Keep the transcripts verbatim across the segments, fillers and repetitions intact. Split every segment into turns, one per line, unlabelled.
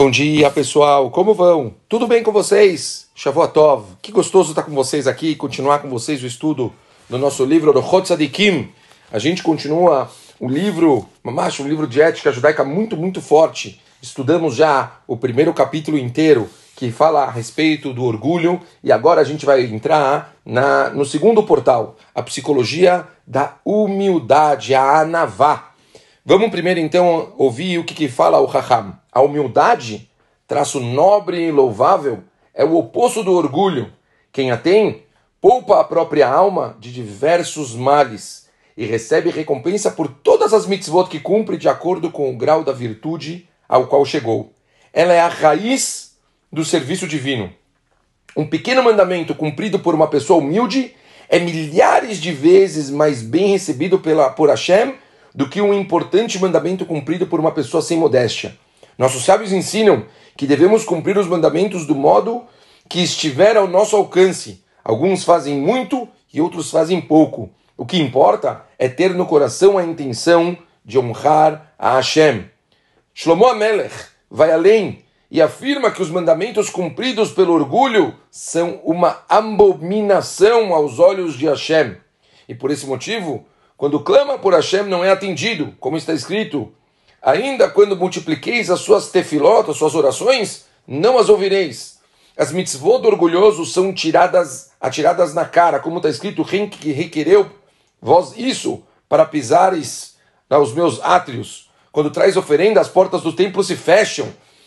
Bom dia, pessoal. Como vão? Tudo bem com vocês? Shavuot Tov. Que gostoso estar com vocês aqui e continuar com vocês o estudo do nosso livro Orchot Tzadikim. A gente continua o livro, mamash, um livro de ética judaica muito, muito forte. Estudamos já o primeiro capítulo inteiro, que fala a respeito do orgulho, e agora a gente vai entrar na, no segundo portal, a psicologia da humildade, a anavá. Vamos primeiro então ouvir o que, que fala o Raham. A humildade, traço nobre e louvável, é o oposto do orgulho. Quem a tem, poupa a própria alma de diversos males e recebe recompensa por todas as mitzvot que cumpre de acordo com o grau da virtude ao qual chegou. Ela é a raiz do serviço divino. Um pequeno mandamento cumprido por uma pessoa humilde é milhares de vezes mais bem recebido pela, por Hashem do que um importante mandamento cumprido por uma pessoa sem modéstia. Nossos sábios ensinam que devemos cumprir os mandamentos do modo que estiver ao nosso alcance. Alguns fazem muito e outros fazem pouco. O que importa é ter no coração a intenção de honrar a Hashem. Shlomo HaMelech vai além e afirma que os mandamentos cumpridos pelo orgulho são uma abominação aos olhos de Hashem. E por esse motivo, quando clama por Hashem não é atendido, como está escrito, ainda quando multipliqueis as suas tefilot, as suas orações, não as ouvireis. As mitzvot do orgulhoso são tiradas, atiradas na cara, como está escrito, que requereu vós isso para pisares aos meus átrios. Quando traz oferenda, as portas do templo se fecham.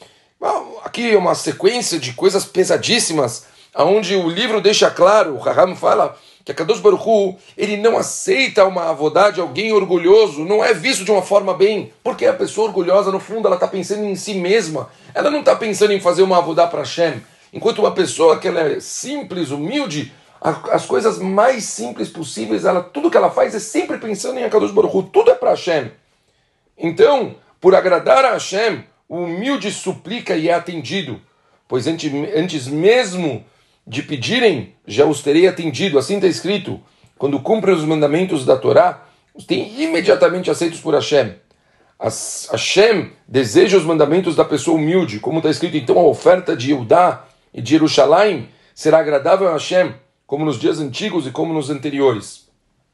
Aqui é uma sequência de coisas pesadíssimas, onde o livro deixa claro, o Raham fala que a Kadosh Baruch Hu, ele não aceita uma avodá de alguém orgulhoso, não é visto de uma forma bem, porque a pessoa orgulhosa, no fundo, ela está pensando em si mesma, ela não está pensando em fazer uma avodá para Hashem, enquanto uma pessoa que ela é simples, humilde, as coisas mais simples possíveis, ela, tudo que ela faz é sempre pensando em Kadosh Baruch Hu, tudo é para Hashem. Então, por agradar a Hashem, o humilde suplica e é atendido, pois antes, antes mesmo de pedirem, já os terei atendido. Assim está escrito, quando cumprem os mandamentos da Torá, os têm imediatamente aceitos por Hashem. As, Hashem deseja os mandamentos da pessoa humilde, como está escrito, então a oferta de Yehudá e de Jerusalém será agradável a Hashem, como nos dias antigos e como nos anteriores.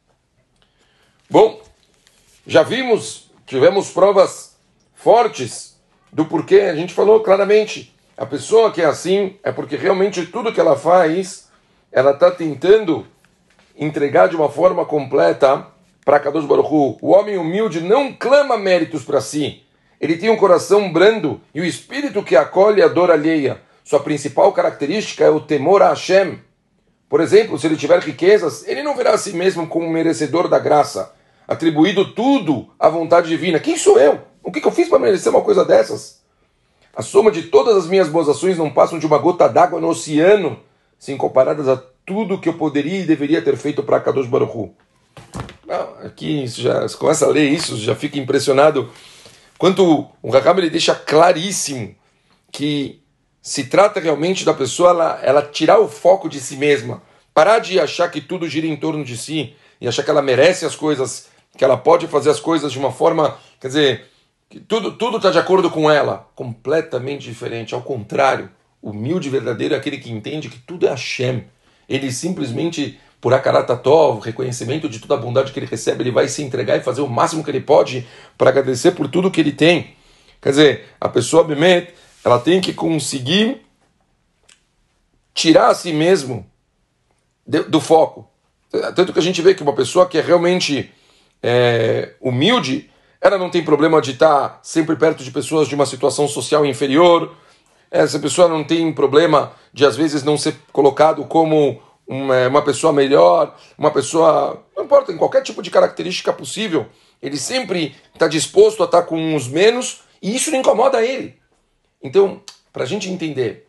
Bom, já vimos, tivemos provas fortes do porquê, a gente falou claramente, a pessoa que é assim é porque realmente tudo que ela faz, ela está tentando entregar de uma forma completa para Kadosh Baruch Hu. O homem humilde não clama méritos para si. Ele tem um coração brando e o espírito que acolhe a dor alheia. Sua principal característica é o temor a Hashem. Por exemplo, se ele tiver riquezas, ele não verá a si mesmo como merecedor da graça, atribuído tudo à vontade divina. Quem sou eu? O que, que eu fiz para merecer uma coisa dessas? A soma de todas as minhas boas ações não passam de uma gota d'água no oceano, sem comparadas a tudo que eu poderia e deveria ter feito para Kadosh Baruch Hu. Aqui, já, você começa a ler isso, já fica impressionado. Quanto o Raham ele deixa claríssimo que se trata realmente da pessoa ela, ela tirar o foco de si mesma, parar de achar que tudo gira em torno de si e achar que ela merece as coisas, que ela pode fazer as coisas de uma forma, quer dizer, que tudo tudo está de acordo com ela, completamente diferente. Ao contrário, o humilde verdadeiro é aquele que entende que tudo é Hashem. Ele simplesmente, por Hakarat Tov, reconhecimento de toda a bondade que ele recebe, ele vai se entregar e fazer o máximo que ele pode para agradecer por tudo que ele tem. Quer dizer, a pessoa, Bemet, ela tem que conseguir tirar a si mesmo de, do foco. Tanto que a gente vê que uma pessoa que é realmente é, humilde, ela não tem problema de estar sempre perto de pessoas de uma situação social inferior. Essa pessoa não tem problema de, às vezes, não ser colocado como uma, uma pessoa melhor, uma pessoa... Não importa, em qualquer tipo de característica possível. Ele sempre está disposto a estar com os menos e isso não incomoda ele. Então, para a gente entender,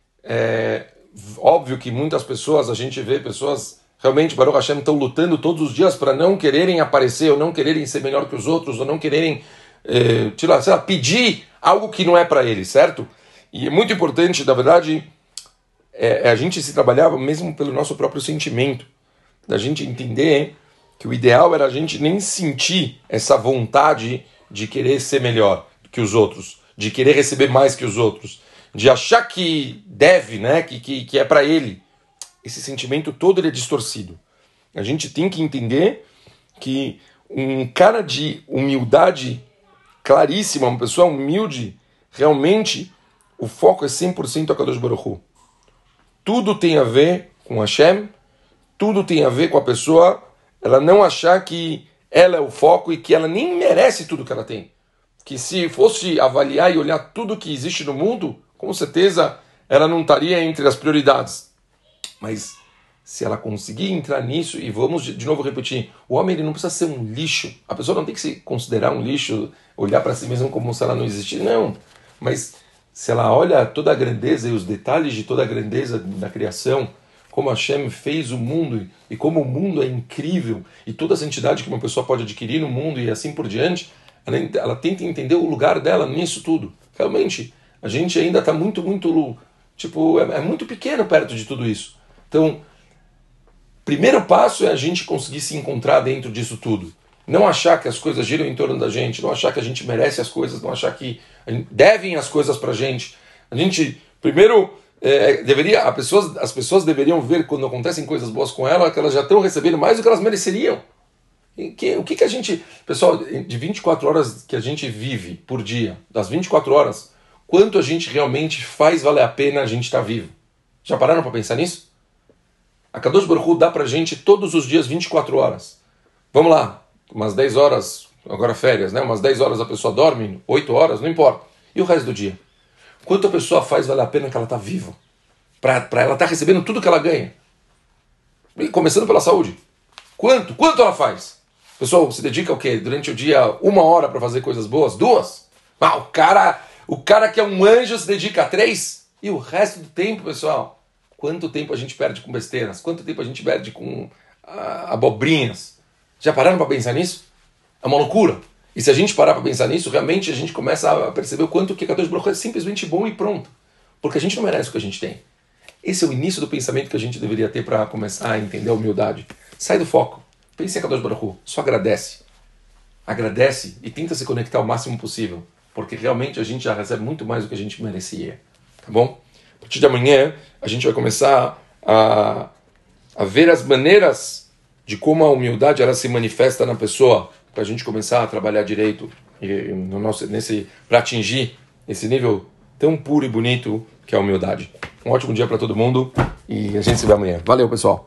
é óbvio que muitas pessoas, a gente vê pessoas... Realmente, Baruch Hashem, estão lutando todos os dias para não quererem aparecer, ou não quererem ser melhor que os outros, ou não quererem eh, tirar, sei lá, pedir algo que não é para eles, certo? E é muito importante, na verdade, é, é a gente se trabalhar mesmo pelo nosso próprio sentimento, da gente entender hein, que o ideal era a gente nem sentir essa vontade de querer ser melhor que os outros, de querer receber mais que os outros, de achar que deve, né, que, que, que é para ele. Esse sentimento todo ele é distorcido. A gente tem que entender que um cara de humildade claríssima, uma pessoa humilde, realmente o foco é cem por cento a Kadosh Baruch Hu. Tudo tem a ver com Hashem, tudo tem a ver com a pessoa, ela não achar que ela é o foco e que ela nem merece tudo que ela tem. Que se fosse avaliar e olhar tudo que existe no mundo, com certeza ela não estaria entre as prioridades. Mas se ela conseguir entrar nisso, e vamos de novo repetir, o homem ele não precisa ser um lixo. A pessoa não tem que se considerar um lixo, olhar para si mesma como se ela não existisse. Não, mas se ela olha toda a grandeza e os detalhes de toda a grandeza da criação, como Hashem fez o mundo e como o mundo é incrível e toda essa entidade que uma pessoa pode adquirir no mundo e assim por diante, ela, ela tenta entender o lugar dela nisso tudo. Realmente, a gente ainda está muito, muito, tipo, é, é muito pequeno perto de tudo isso. Então, primeiro passo é a gente conseguir se encontrar dentro disso tudo. Não achar que as coisas giram em torno da gente, não achar que a gente merece as coisas, não achar que devem as coisas pra gente. A gente, primeiro, é, deveria, a pessoas, as pessoas deveriam ver quando acontecem coisas boas com ela, que elas já estão recebendo mais do que elas mereceriam. E que, o que, que a gente, pessoal, de vinte e quatro horas que a gente vive por dia, das vinte e quatro horas, quanto a gente realmente faz valer a pena a gente estar vivo? Já pararam para pensar nisso? A Kadosh Baruch Hu dá pra gente todos os dias vinte e quatro horas. Vamos lá, umas dez horas, agora férias, né? Umas dez horas a pessoa dorme, oito horas, não importa. E o resto do dia? Quanto a pessoa faz valer a pena que ela está viva? Para ela estar tá recebendo tudo que ela ganha. E começando pela saúde. Quanto? Quanto ela faz? O pessoal se dedica ao quê? Durante o dia, uma hora para fazer coisas boas? Duas? Ah, o cara, o cara que é um anjo se dedica a três? E o resto do tempo, pessoal? Quanto tempo a gente perde com besteiras? Quanto tempo a gente perde com ah, abobrinhas? Já pararam para pensar nisso? É uma loucura. E se a gente parar para pensar nisso, realmente a gente começa a perceber o quanto que a Kadosh Baruch Hu é simplesmente bom e pronto. Porque a gente não merece o que a gente tem. Esse é o início do pensamento que a gente deveria ter para começar a entender a humildade. Sai do foco. Pense em Kadosh Baruch Hu. Só agradece. Agradece e tenta se conectar o máximo possível. Porque realmente a gente já recebe muito mais do que a gente merecia. Tá bom? A partir de amanhã, a gente vai começar a, a ver as maneiras de como a humildade ela se manifesta na pessoa, para a gente começar a trabalhar direito no nosso, nesse, para atingir esse nível tão puro e bonito que é a humildade. Um ótimo dia para todo mundo e a gente se vê amanhã. Valeu, pessoal!